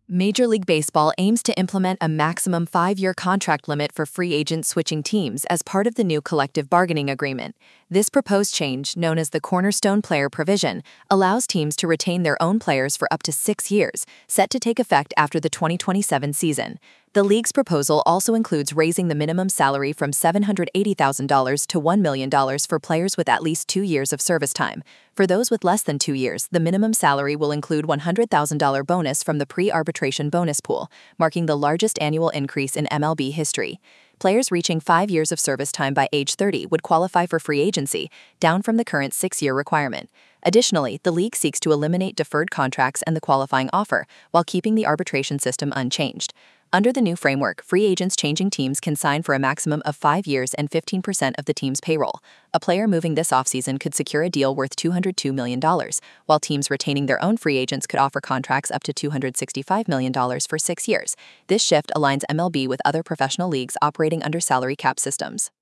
Major League Baseball aims to implement a maximum 5-year contract limit for free agents switching teams as part of the new collective bargaining agreement. This proposed change, known as the Cornerstone Player Provision, allows teams to retain their own players for up to 6 years, set to take effect after the 2027 season. The league's proposal also includes raising the minimum salary from $780,000 to $1 million for players with at least 2 years of service time. For those with less than 2 years, the minimum salary will include $100,000 bonus from the pre-arbitration bonus pool, marking the largest annual increase in MLB history. Players reaching 5 years of service time by age 30 would qualify for free agency, down from the current 6-year requirement. Additionally, the league seeks to eliminate deferred contracts and the qualifying offer, while keeping the arbitration system unchanged. Under the new framework, free agents changing teams can sign for a maximum of 5 years and 15% of the team's payroll. A player moving this offseason could secure a deal worth $202 million, while teams retaining their own free agents could offer contracts up to $265 million for 6 years. This shift aligns MLB with other professional leagues operating under salary cap systems.